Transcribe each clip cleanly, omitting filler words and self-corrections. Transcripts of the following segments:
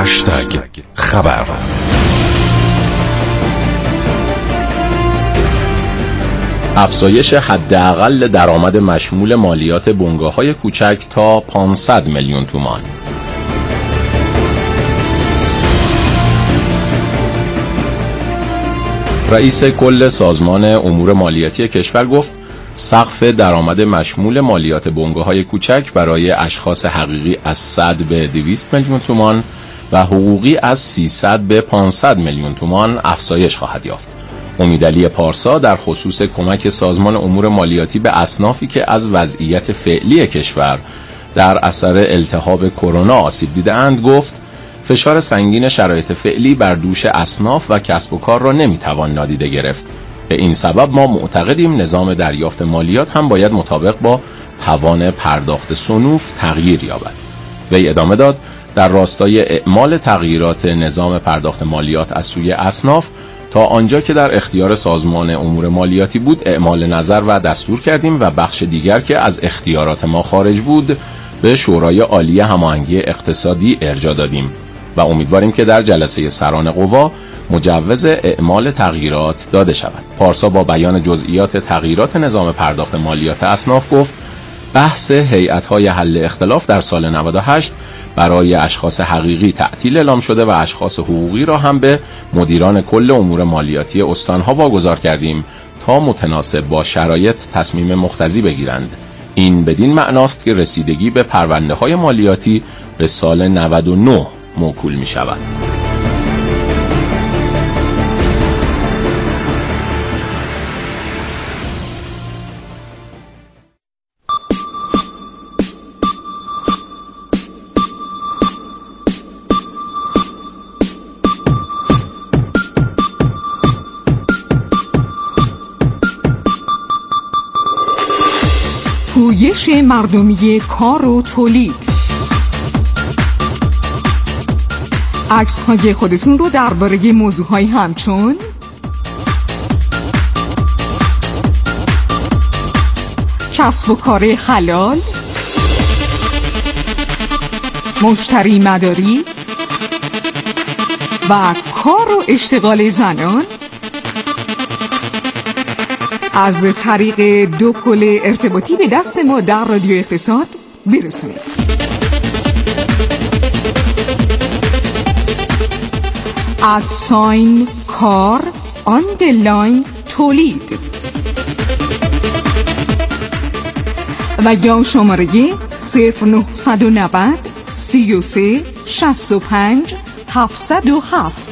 خبر. افزایش حداقل درآمد مشمول مالیات بنگاه‌های کوچک تا 500 میلیون تومان. رئیس کل سازمان امور مالیاتی کشور گفت سقف درآمد مشمول مالیات بنگاه‌های کوچک برای اشخاص حقیقی از 100 به 200 میلیون تومان و حقوقی از 300 به 500 میلیون تومان افزایش خواهد یافت. امیدعلی پارسا در خصوص کمک سازمان امور مالیاتی به اصنافی که از وضعیت فعلی کشور در اثر التهاب کرونا آسیب دیده‌اند گفت فشار سنگین شرایط فعلی بر دوش اصناف و کسب و کار را نمیتوان نادیده گرفت. به این سبب ما معتقدیم نظام دریافت مالیات هم باید مطابق با توان پرداخت صنوف تغییر یابد. وی ادامه داد در راستای اعمال تغییرات نظام پرداخت مالیات از سوی اصناف تا آنجا که در اختیار سازمان امور مالیاتی بود اعمال نظر و دستور کردیم و بخش دیگر که از اختیارات ما خارج بود به شورای عالی هماهنگی اقتصادی ارجاع دادیم و امیدواریم که در جلسه سران قوا مجوز اعمال تغییرات داده شود. پارسا با بیان جزئیات تغییرات نظام پرداخت مالیات اصناف گفت بحث هیئت‌های حل اختلاف در سال 98 برای اشخاص حقیقی تعطیل اعلام شده و اشخاص حقوقی را هم به مدیران کل امور مالیاتی استانها واگذار کردیم تا متناسب با شرایط تصمیم مقتضی بگیرند. این بدین معناست که رسیدگی به پرونده‌های مالیاتی به سال 99 موکول می شود. پویش مردمی کار و تولید. عکس‌های خودتون رو درباره موضوعهای همچون کسب و کار حلال، مشتری مداری و کار و اشتغال زنان از طریق 2 کل ارتباطی به دست ما در رادیو اقتصاد برسونید. ادساین کار آندرلاین تولید و یا شماره 0990 33 65 707.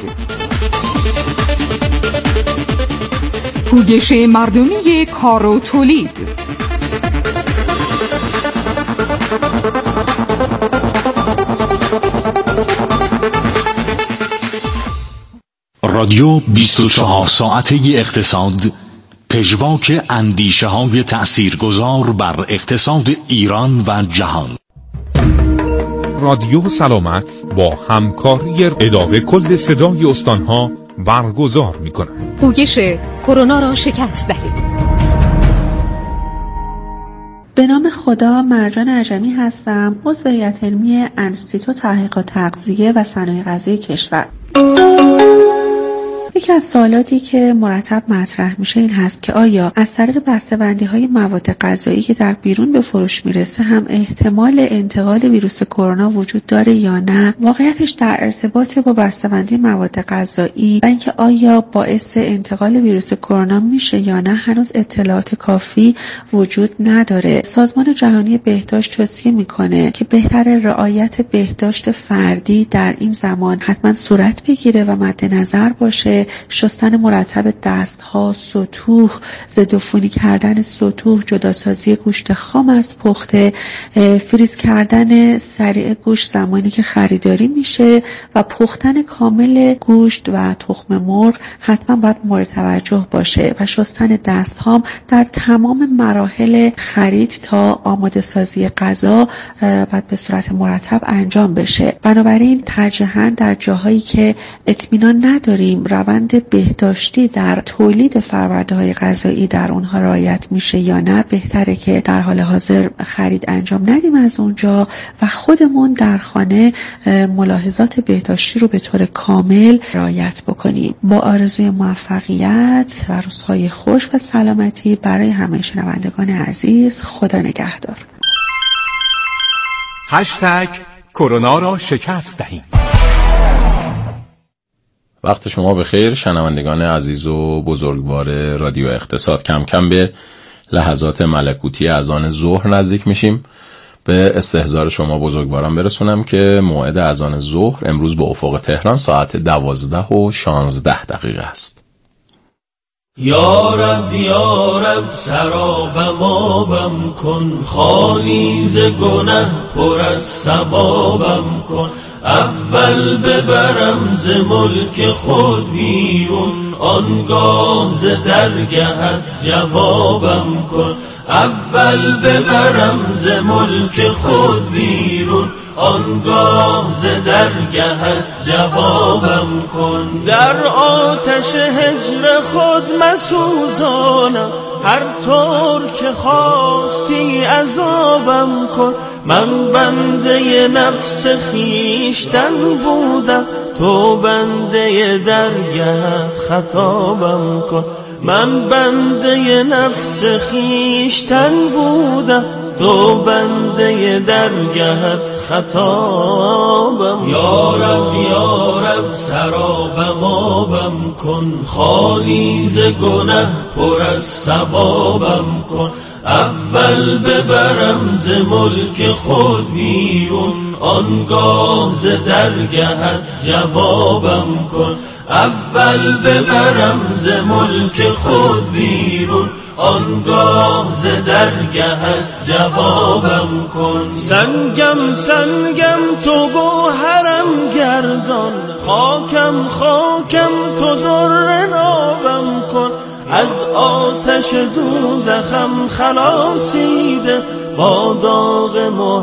پویش مردمی کار و تولید. رادیو 24 ساعته اقتصاد، پژواک اندیشه های تأثیرگذار بر اقتصاد ایران و جهان. رادیو سلامت با همکاری اداره کل صدای استانها برگزار می‌کند. پویش کرونا را شکست دهید. به نام خدا، مرجان عجمی هستم، عضو هیئت علمی انستیتو تحقیقات تغذیه و صنایع غذایی کشور. یکی از سوالاتی که مرتب مطرح میشه این هست که آیا از طریق بسته‌بندی‌های مواد غذایی که در بیرون به فروش میرسه هم احتمال انتقال ویروس کرونا وجود داره یا نه؟ واقعیتش در ارتباط با بسته‌بندی مواد غذایی و اینکه آیا باعث انتقال ویروس کرونا میشه یا نه هنوز اطلاعات کافی وجود نداره. سازمان جهانی بهداشت توصیه میکنه که بهتر رعایت بهداشت فردی در این زمان حتما صورت بگیره و مد نظر باشه. شستن مرتب دستها، سطوح، ضدعفونی کردن سطوح، جداسازی گوشت خام از پخته، فریز کردن سریع گوشت زمانی که خریداری میشه و پختن کامل گوشت و تخم مرغ حتما باید مورد توجه باشه و شستن دستهام در تمام مراحل خرید تا آماده سازی غذا باید به صورت مرتب انجام بشه. بنابراین ترجیحاً در جاهایی که اطمینان نداریم روند روند بهداشتی در تولید فرورده‌های غذایی در اونها رعایت میشه یا نه، بهتره که در حال حاضر خرید انجام ندیم از اونجا و خودمون در خانه ملاحظات بهداشتی رو به طور کامل رعایت بکنیم. با آرزوی موفقیت و روزهای خوش و سلامتی برای همه شنوندگان عزیز. خدا نگهدار. کرونا را شکست دهیم. وقت شما بخیر شنوندگان عزیز و بزرگوار رادیو اقتصاد. کم کم به لحظات ملکوتی اذان ظهر نزدیک میشیم. به استحضار شما بزرگواران برسونم که موعد اذان ظهر امروز به افق تهران ساعت 12:16 است. یا رب سرابم آبم کن، خالی ز گنه پر از ثوابم کن. اول ببرم ز ملک خود بیرون، آنگاه ز درگهت جوابم کن. اول ببرم ز ملک خود بیرون، آنگاه ز درگهت جوابم کن. در آتش هجر خود مسوزانم، هر طور که خواستی عذابم کن. من بنده نفس خیشتن بودم، تو بنده درگهت خطابم کن. من بنده نفس خیشتن بودم، تو بنده درگهت خطابم. یا رب سرابم آبم کن، خالی ز گنه پر از ثوابم کن. اول ببرم ز ملک خود بیرون، آنگاه ز درگهت جوابم کن. اول ببرم ز ملک خود بیرون، آنگاه ز درگهت جوابم کن. سنگم تو گوهرم گردان، خاکم تو در نابم کن. از آتش دوزخم خلاصیده، با داغ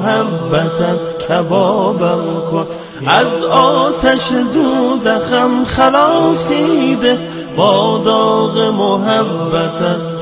محبتت کبابم کن. از آتش دوزخم خلاصیده، با داغ محبتت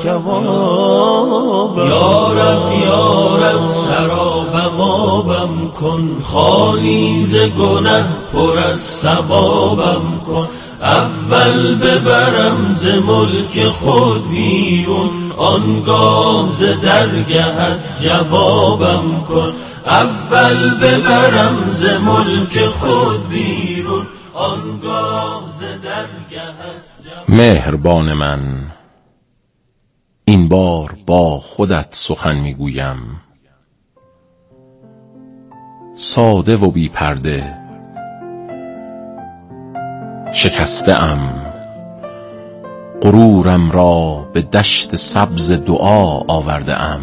کبابم. یا رب سرابم آبم کن، خالی ز گنه پر از ثوابم کن. اول ببرم ز ملک خود بیرون، آنگاه ز درگهت جوابم کن. اول ببرم ز ملک خود بیرون، آنگاه ز درگهت جوابم. مهربان من، این بار با خودت سخن میگویم، ساده و بی پرده. شکسته ام غرورم را به دشت سبز دعا آورده ام.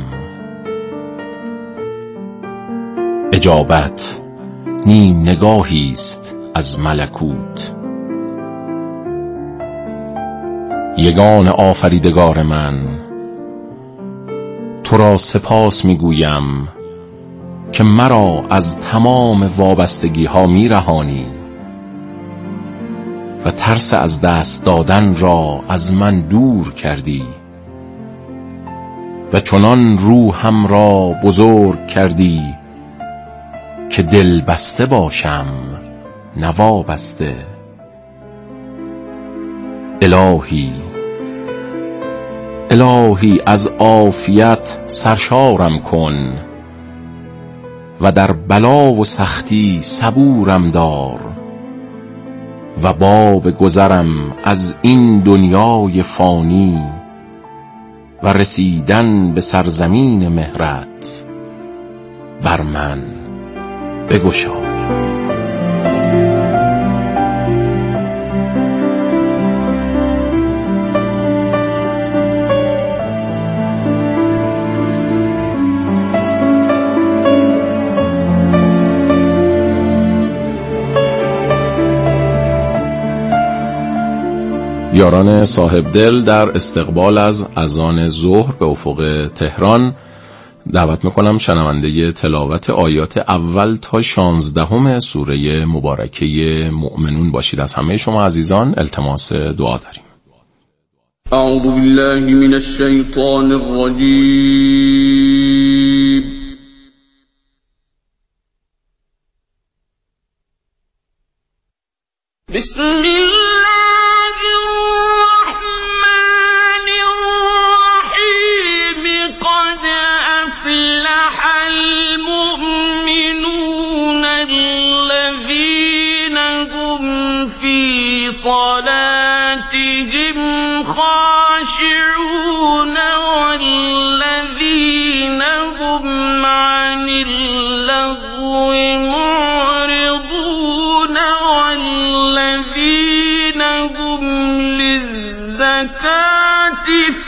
اجابت نیم نگاهی است از ملکوت. یگان آفریدگار من، تو را سپاس میگویم که مرا از تمام وابستگی ها میرهانی و ترس از دست دادن را از من دور کردی و چنان روحم را بزرگ کردی که دل بسته باشم نوابسته. الهی از عافیت سرشارم کن و در بلا و سختی صبورم دار و باب گذرم از این دنیای فانی و رسیدن به سرزمین مهرت بر من بگشای. یاران صاحب دل در استقبال از اذان ظهر به افق تهران دعوت میکنم شنونده تلاوت آیات اول تا 16 سوره مبارکه مؤمنون باشید. از همه شما عزیزان التماس دعا داریم. اعوذ بالله من الشیطان الرجیم. بسم الله الرحمن الرحیم. قد افلح المؤمنون الذين هم في صلاتهم خاشعون والذين هم عن اللغو معرضون والذين هم للزكاة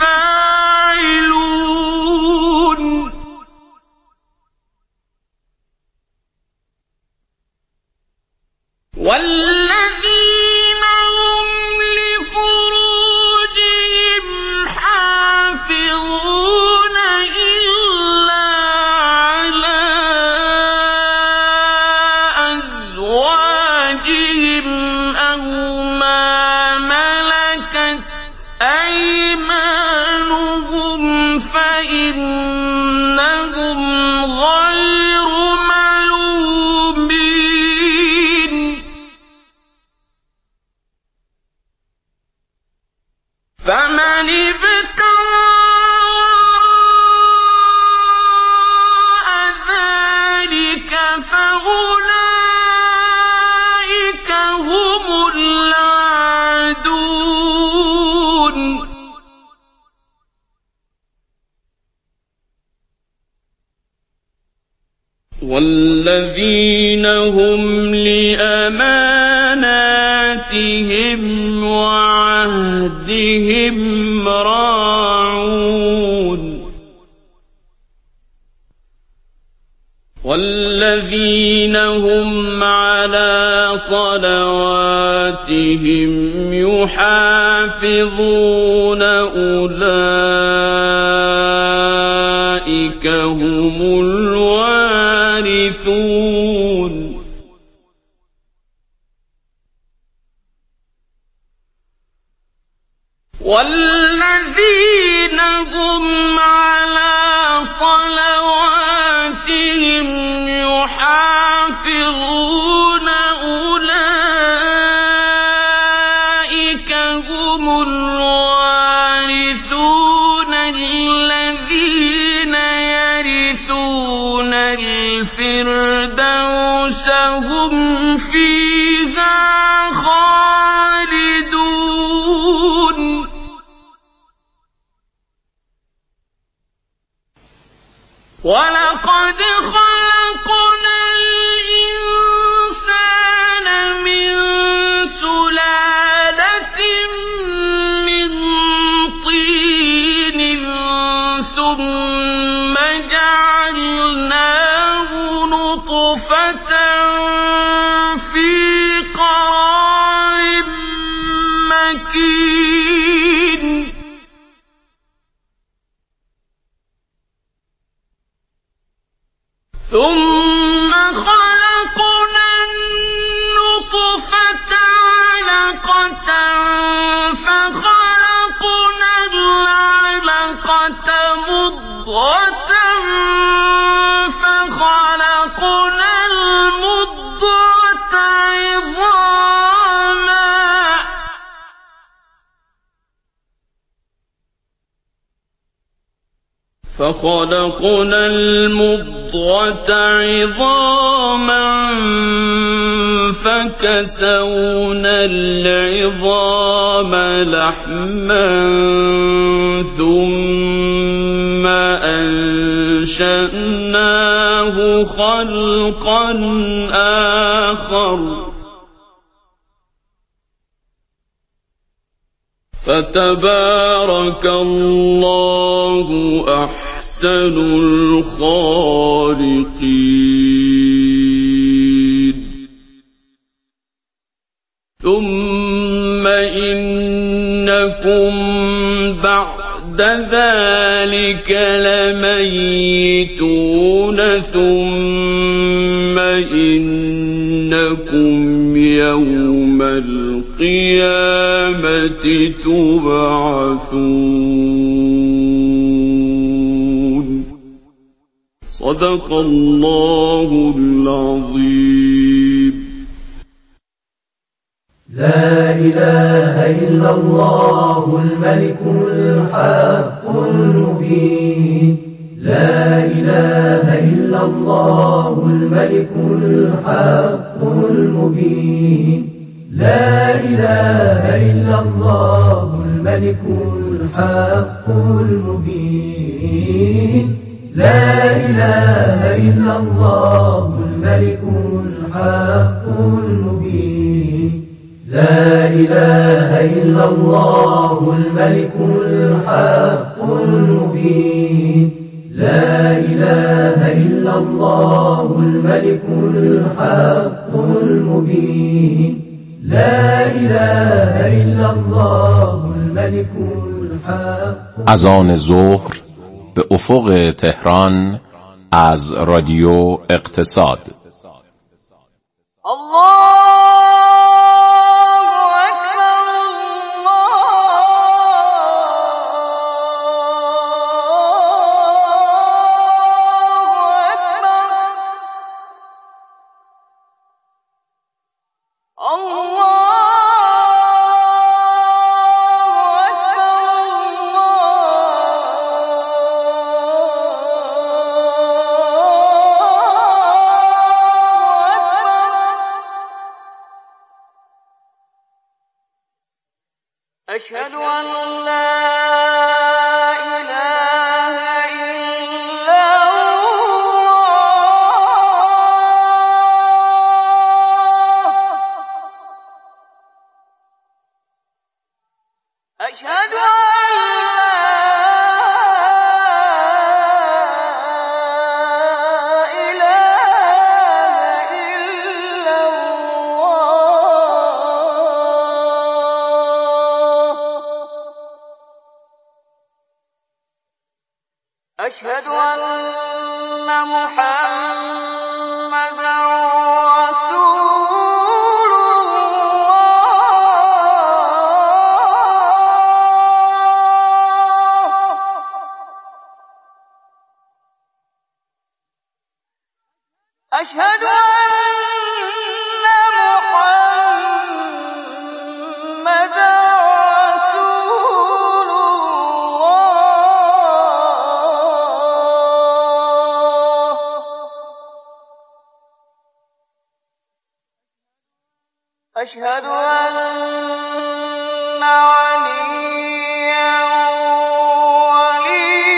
فاعلون والذين هم لفروجهم حافظون إلا على أزواجهم أو ما ملكت أيمانهم فإنهم غير ملومين. فمن ابتغى وراء ذلك فأولئك هم العادون. والذين هم لأماناتهم وعهدهم راعون. والذين هم على صلواتهم يحافظون أولئك هم الوارثون. والذين هم على صلواتهم يحافظون أولئك هم الوارثون الذين يرثون الفردوس هم فيها خالدون. ولقد خلقنا الإنسان من سلالة من طين ثم جعلناه نطفة في قرار مكين. ثم خلقنا النطفة علقة فخلقنا العلقة مضغة فخلقنا المضغة عظاما فخلقنا المضغة عظاما فكسونا العظام لحما ثم أنشأناه خلقا آخر فتبارك الله أحسن الخالقين. ثم إنكم بعد ذلك لميتون ثم إنكم يوم القيامة تبعثون. صدق الله العظيم. لا إله إلا الله الملك الحق المبين. لا إله إلا الله الملك الحق المبين. لا إله إلا الله الملك الحق المبين. لا إله إلا الله الملك الحق المبين. لا إله إلا الله الملك الحق المبين. لا إله إلا الله الملك الحق المبين. لا إله إلا الله الملك الحق. اذان ظهر به افق تهران از رادیو اقتصاد. أشهد أن لا إله إلا الله. أشهد أشهد أن محمدًا رسول الله. أشهد أن محمدًا أشهد أن عليا ولي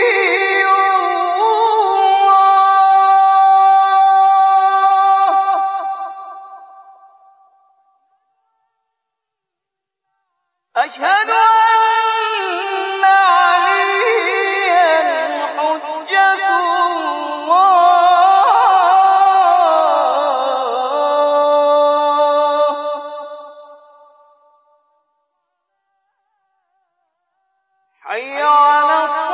الله. أشهد أن عليا حجة الله. حي على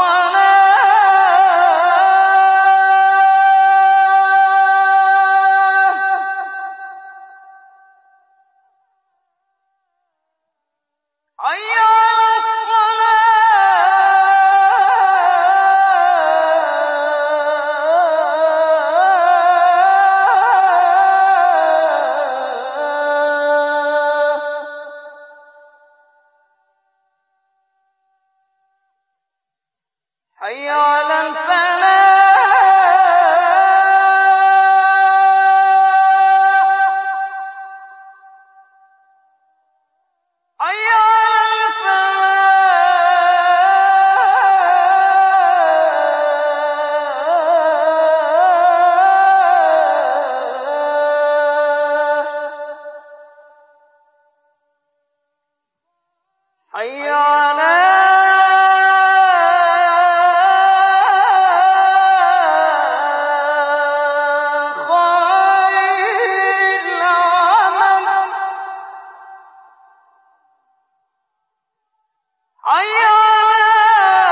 الصلاة. حي على حي على الفلاح. حي على الفلاح. حي على حي على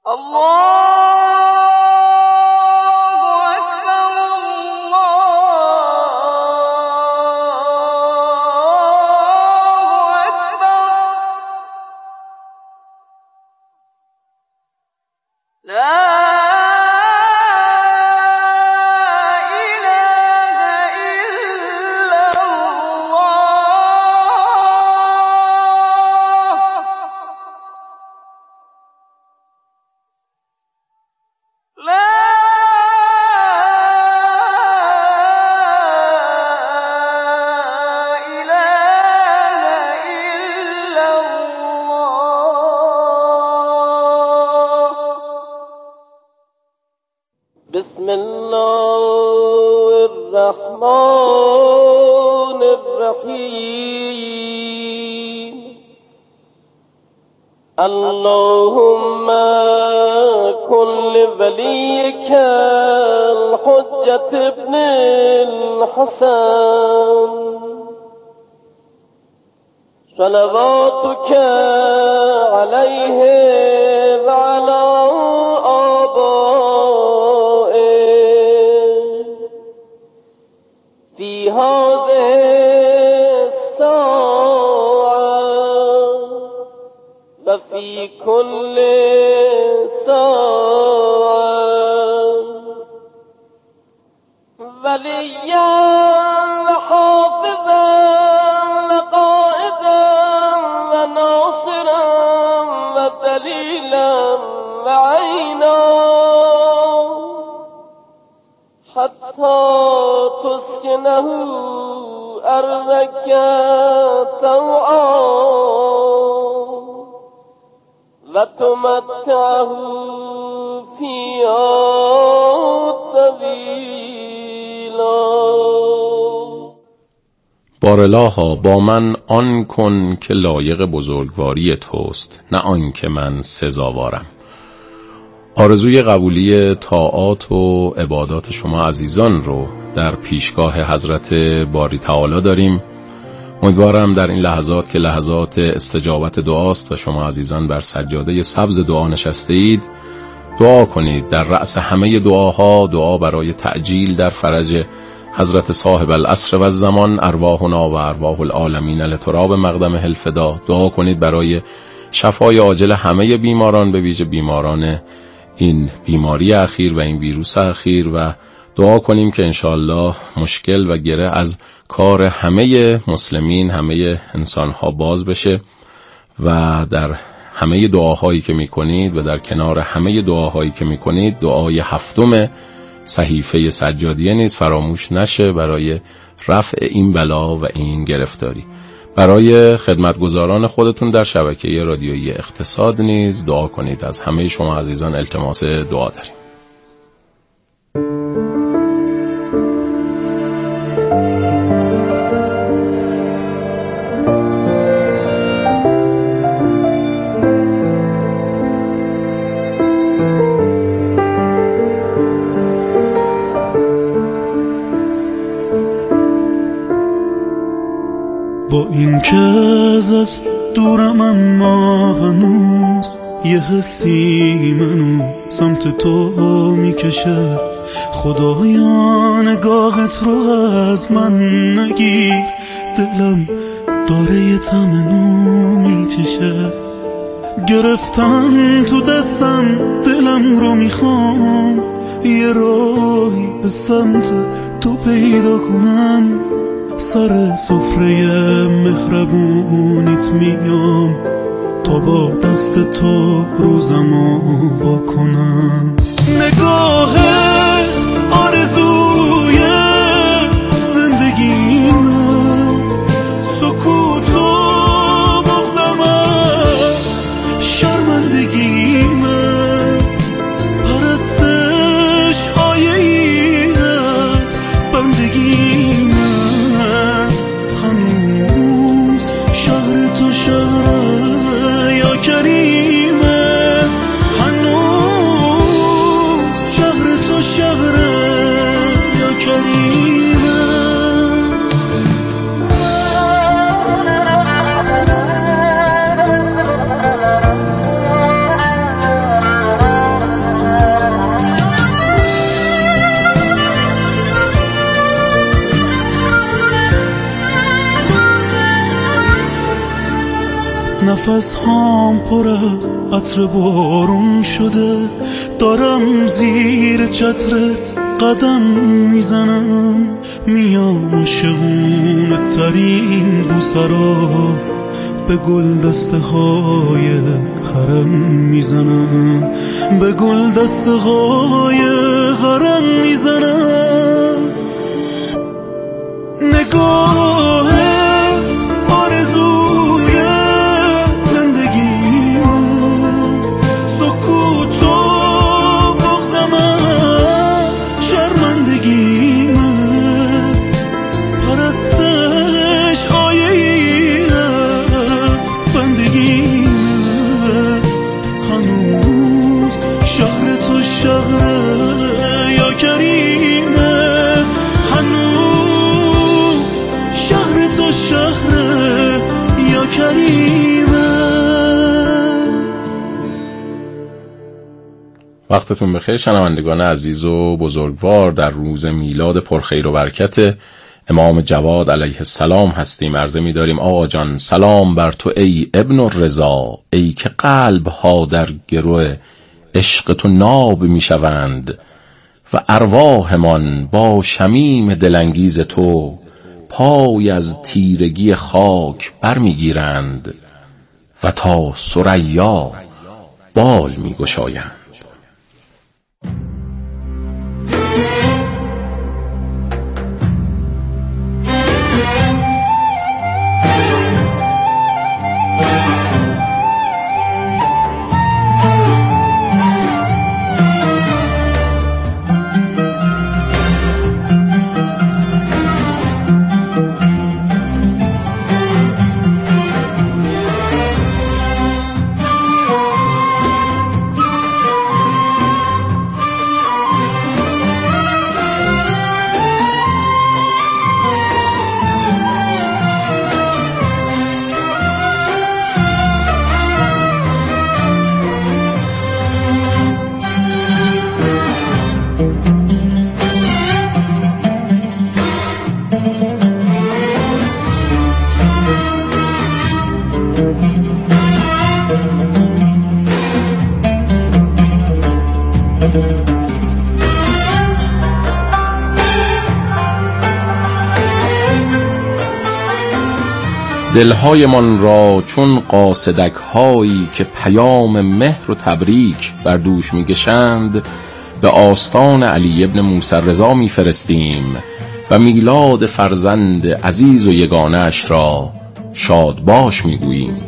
بسم الله الرحمن الرحیم اللهم كن لوليك الحجة ابن الحسن صلواتك عليه وعلى في هذه الساعة وفي كل ساعة وليا وحافظا وقائدا وناصرا ودليلا وعينا حتى تسكنه أرضك طوعا وتمتعه فيها طويلا. بارالها با من آن کن که لایق بزرگواری توست، نه آن که من سزاوارم. آرزوی قبولی طاعات و عبادات شما عزیزان رو در پیشگاه حضرت باری تعالی داریم. امیدوارم در این لحظات که لحظات استجابت دعاست و شما عزیزان بر سجاده سبز دعا نشسته اید، دعا کنید. در رأس همه دعاها دعا برای تعجیل در فرج حضرت صاحب العصر و الزمان، ارواحنا و ارواح العالمین لتراب مقدمه الفدا. دعا کنید برای شفای عاجل همه بیماران، به ویژه بیماران این بیماری اخیر و این ویروس اخیر، و دعا کنیم که انشاءالله مشکل و گره از کار همه مسلمین، همه انسانها باز بشه. و در همه دعاهایی که میکنید و در کنار همه دعاهایی که میکنید، دعای هفتم صحیفه سجادیه نیز فراموش نشه برای رفع این بلا و این گرفتاری. برای خدمتگزاران خودتون در شبکه رادیویی اقتصاد نیز دعا کنید. از همه شما عزیزان التماس دعا داریم. با این که ازت دورم اما هنوز یه حسی منو سمت تو میکشه. خدایا نگاهت رو از من نگیر، دلم داره یه تمنو میچشه. گرفتم تو دستم دلم رو میخوام، یه راهی به سمت تو پیدا کنم. سر سفره مهربونیت میام تا با دست تو روزمو وا کنم. نگاهت آرزوی زندگیمه، سکوت و مغزمت شرمندگیمه. پرستش آیه‌ای از بندگیمه. هنوز شهر تو شهره یا کریمه، هنوز شهر تو شهره یا کریمه. نفس‌هام پر از عطر بارون شده، دارم زیر چترت قدم میزنم، میام عاشقونه ترین بوسه را به گل دسته های حرم میزنم، به گل دسته های حرم میزنم. نگاهت آرزوی زندگیمه، سکوت و بغضمت شرمندگیمه، پرستش آیه بندگیمه. هنوز شهر تو شهره یا کریمه، هنوز شهر تو شهره یا کریمه. وقتتون بخیر شنوندگان عزیز و بزرگوار. در روز میلاد پرخیر و برکت امام جواد علیه السلام هستیم. عرضه می داریم آقا جان سلام بر تو ای ابن الرضا، ای که قلب ها در گروه عشق تو ناب می شوند و ارواحمان با شمیم دلانگیز تو پای از تیرگی خاک بر می گیرند و تا ثریا بال می گشایند. دلهای من را چون قاصدک هایی که پیام مهر و تبریک بر دوش میگشند به آستان علی ابن موسی رضا میفرستیم و میلاد فرزند عزیز و یگانه اش را شاد باش میگوییم.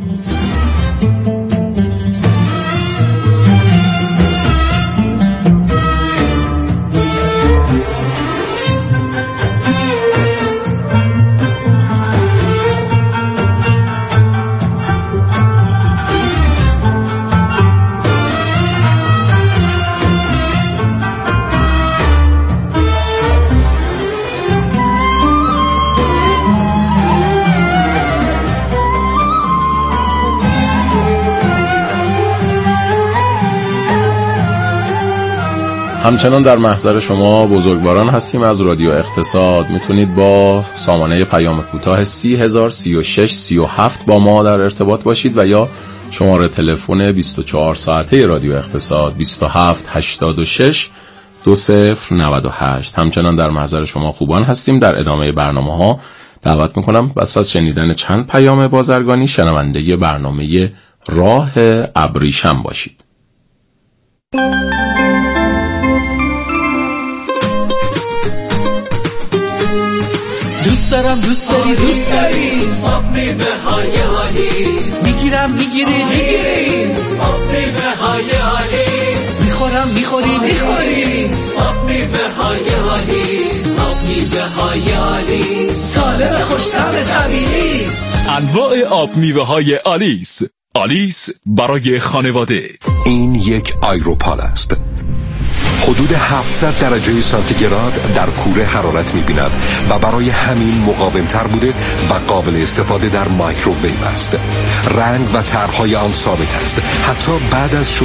همچنان در محضر شما بزرگواران هستیم از رادیو اقتصاد. میتونید با سامانه پیام کوتاه 303637 با ما در ارتباط باشید و یا شماره تلفن 24 ساعته رادیو اقتصاد 2786 2098. همچنان در محضر شما خوبان هستیم. در ادامه برنامه ها دعوت میکنم پس از شنیدن چند پیام بازرگانی شنونده برنامه راه ابریشم باشید. دوست دارم دوست داری دوست داری آب میوه های آلیس، میگیرم میگیری آب میوه های آلیس، میخورم میخوری آب میوه های آلیس، آب میوه های آلیس سالم خوش‌طعم طبیعی است. انواع آب میوه های آلیس. آلیس برای خانواده. این یک آیروپال است. حدود 700 درجه سانتیگراد در کوره حرارت می‌بیند و برای همین مقاوم‌تر بوده و قابل استفاده در مایکروویو است. رنگ و طرح‌های آن ثابت است. حتی بعد از